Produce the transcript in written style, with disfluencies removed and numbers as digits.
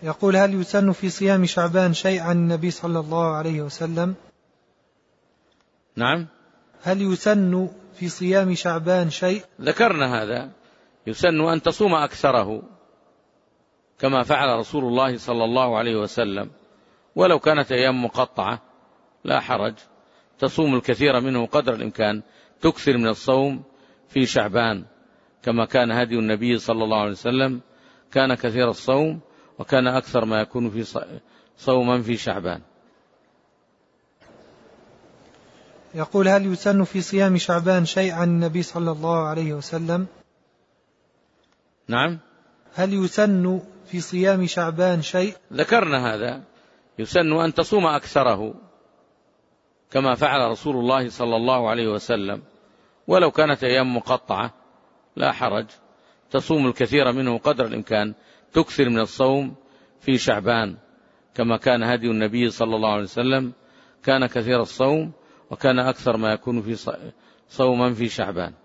يقول: هل يسن في صيام شعبان شيء عن النبي صلى الله عليه وسلم؟ نعم. هل يسن في صيام شعبان شيء؟ ذكرنا هذا، يسن أن تصوم أكثره كما فعل رسول الله صلى الله عليه وسلم، ولو كانت أيام مقطعة لا حرج، تصوم الكثير منه قدر الإمكان، تكثر من الصوم في شعبان كما كان هدي النبي صلى الله عليه وسلم، كان كثير الصوم وكان أكثر ما يكون في صوما في شعبان. يقول: هل يسن في صيام شعبان شيء عن النبي صلى الله عليه وسلم؟ نعم. هل يسن في صيام شعبان شيء؟ ذكرنا هذا، يسن أن تصوم أكثره كما فعل رسول الله صلى الله عليه وسلم، ولو كانت أيام مقطعة لا حرج، تصوم الكثير منه قدر الإمكان، تكثر من الصوم في شعبان كما كان هدي النبي صلى الله عليه وسلم، كان كثير الصوم وكان أكثر ما يكون في صوما في شعبان.